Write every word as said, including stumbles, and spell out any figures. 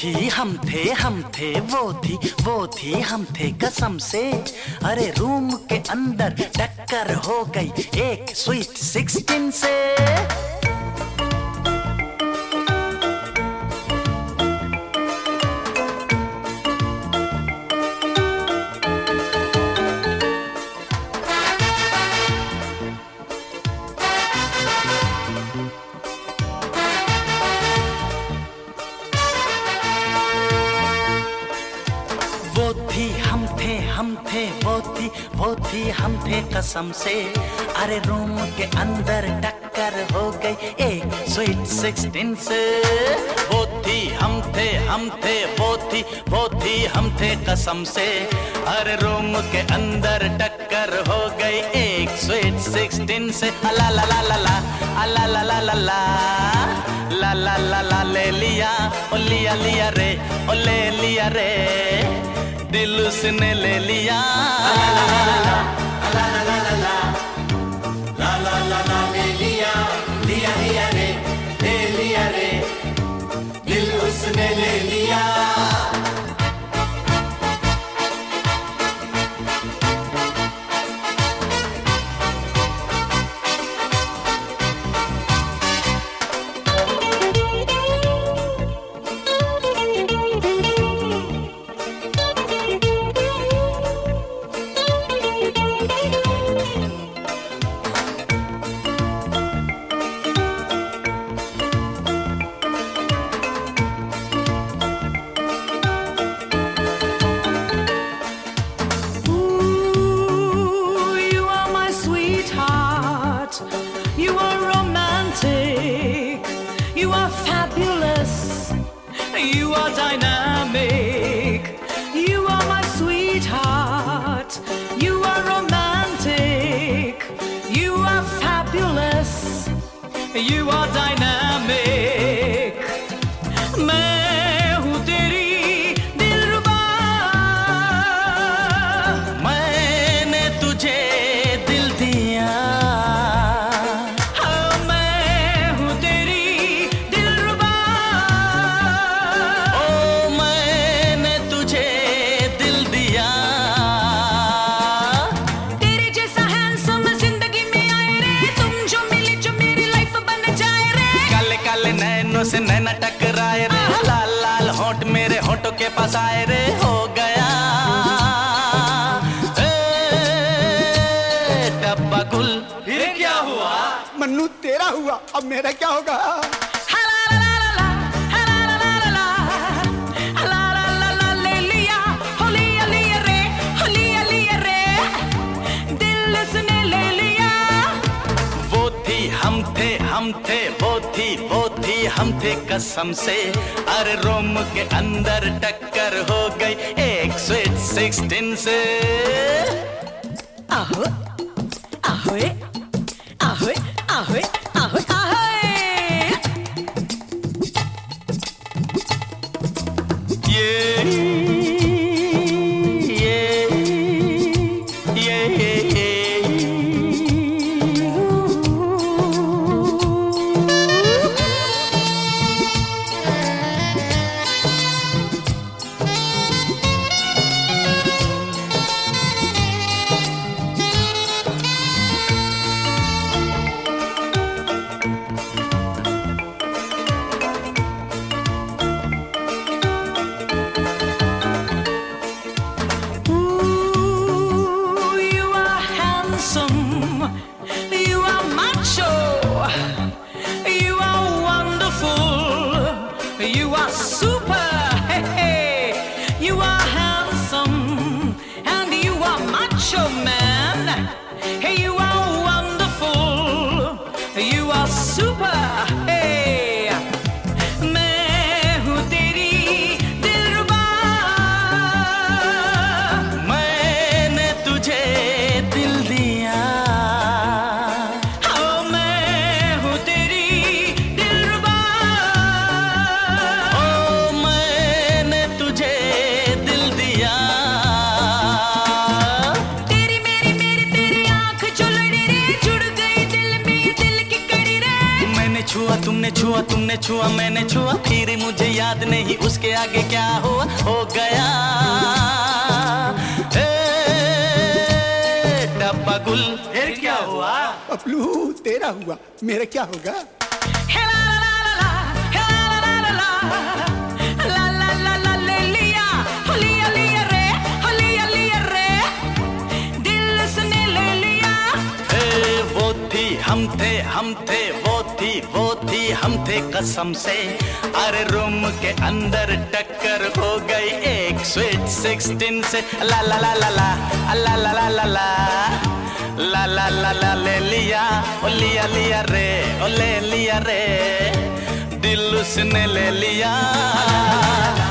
थी हम थे हम थे वो थी वो थी हम थे कसम से। अरे रूम के अंदर टक्कर हो गई एक स्वीट सिक्सटीन से। वो थी हम थे हम थे वो थी वो थी हम थे कसम से। अरे रूम के अंदर टक्कर हो गई एक स्वीट सिक्सटीन से। वो थी हम थे हम थे वो थी वो थी हम थे कसम से। अरे रूम के अंदर टक्कर हो गई एक स्वीट सिक्सटीन से। अला ला ला ला ला अला ला ला ला ला ला ला ला ला ले लिया ओ लिया लिया रे ओ ले लिया रे दिल उसने ले लिया। ला ला ला ला ला ला ला ला ला ला ला ला ले लिया लिया लिया रे ले लिया रे दिल उसने ले लिया। You are romantic, you are fabulous, you are dynamic, you are my sweetheart. You are romantic, you are fabulous, you are dynamic. मैं हूँ तेरी दिलरुबा, मैंने तुझे दिल दिया। नैनों से नैना टकराए रे लाल लाल होंठ मेरे होंठों के पास आए रे हो गया डब्बा गुल। फिर क्या हुआ मन्नू तेरा हुआ अब मेरा क्या होगा। हम थे हम थे वो थी वो थी हम थे कसम से। अरे रोम के अंदर टक्कर हो गई एक स्वीट सिक्सटीन से। आहो आहोए आहोए आहोए आहोए आहोए ये you are macho, you are wonderful, you are super, hey, hey. You are handsome and you are macho man, hey, you are wonderful, you are super, hey. मैं हूँ तेरी दिलरुबा, मैंने तुझे दिल दिया। छुआ तुमने छुआ तुमने छुआ मैंने छुआ, फिर मुझे याद नहीं उसके आगे क्या हुआ हो गया। ए, डब्बा गुल फिर क्या हुआ? पपलू तेरा हुआ, मेरा क्या होगा? हम थे हम थे वो थी वो थी हम थे कसम से, अरे रूम के अंदर टक्कर हो गई एक स्वीट सिक्सटीन से। ला ला ला ला ला ला ला ला ला ला ला ला ला ले लिया ओ लिया लिया रे ओ ले लिया रे, दिल उसने ले लिया।